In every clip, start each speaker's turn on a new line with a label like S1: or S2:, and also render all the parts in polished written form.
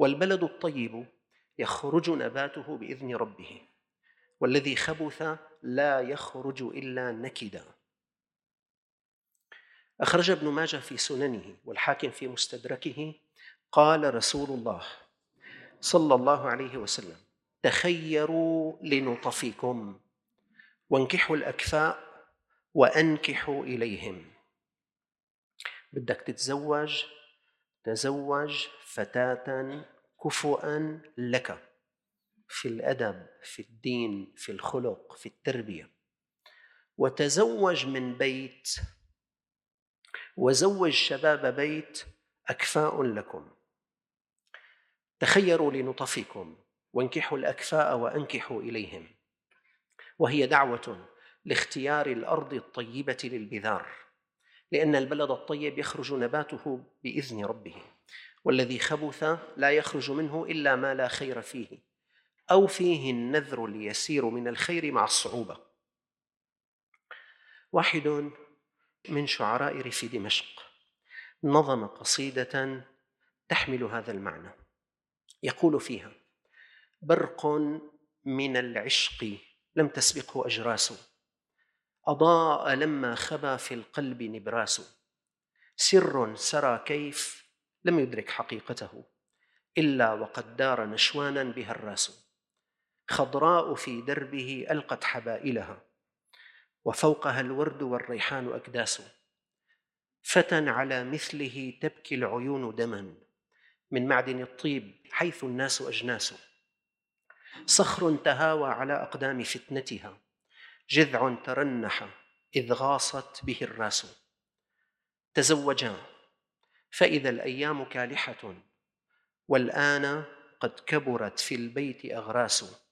S1: والبلد الطيب يخرج نباته بإذن ربه، والذي خبث لا يخرج إلا نكدا. أخرج ابن ماجه في سننه والحاكم في مستدركه قال رسول الله صلى الله عليه وسلم: تخيروا لنطفكم وانكحوا الأكفاء وأنكحوا إليهم. بدك تتزوج، تزوج فتاة كفؤا لك في الأدب، في الدين، في الخلق، في التربية، وتزوج من بيت، وزوج شباب بيت أكفاء لكم. تخيروا لنطفكم وانكحوا الأكفاء وأنكحوا إليهم، وهي دعوة لاختيار الأرض الطيبة للبذار، لأن البلد الطيب يخرج نباته بإذن ربه، والذي خبث لا يخرج منه إلا ما لا خير فيه، أو فيه النذر اليسير من الخير مع الصعوبة. واحد من شعراء ريف دمشق نظم قصيدة تحمل هذا المعنى، يقول فيها: برق من العشق لم تسبقه أجراس، أضاء لما خبا في القلب نبراس، سر سرى كيف لم يدرك حقيقته، إلا وقد دار نشوانا بها الراس، خضراء في دربه ألقت حبائلها، وفوقها الورد والريحان أكداس، فتى على مثله تبكي العيون دما، من معدن الطيب حيث الناس أجناس، صخر تهاوى على أقدام فتنتها، جذع ترنح إذ غاصت به الراس، تزوجا فإذا الأيام كالحة، والآن قد كبرت في البيت أغراس،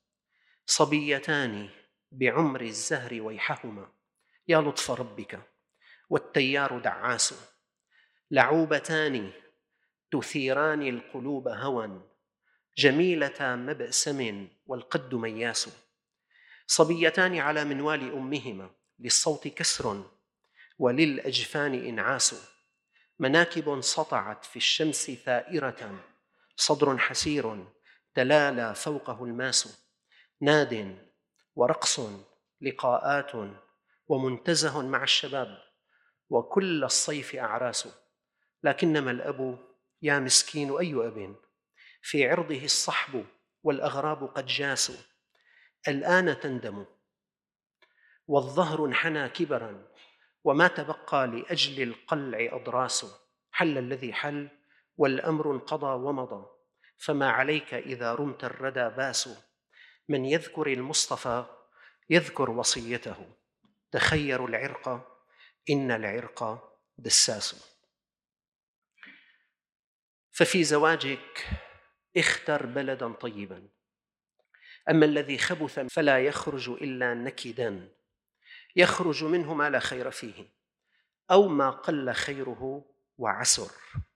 S1: صبيتان بعمر الزهر ويحهما، يا لطف ربك والتيار دعاس، لعوبتان تثيران القلوب هوى، جميلة مبأسم والقد مياس، صبيتان على منوال أمهما، للصوت كسر وللأجفان إنعاس، مناكب سطعت في الشمس ثائرة، صدر حسير تلالى فوقه الماس، ناد ورقص لقاءات ومنتزه مع الشباب، وكل الصيف أعراس، لكنما الأب يا مسكين أي أب، في عرضه الصحب والأغراب قد جاسوا، الآن تندم والظهر انحنى كبرا، وما تبقى لأجل القلع أضراس، حل الذي حل والأمر انقضى ومضى، فما عليك إذا رمت الردى باس، من يذكر المصطفى يذكر وصيته، تخيروا العرق إن العرق دساس. ففي زواجك اختر بلدا طيبا، أما الذي خبث فلا يخرج إلا نكدا، يخرج منه ما لا خير فيه، أو ما قل خيره وعسر.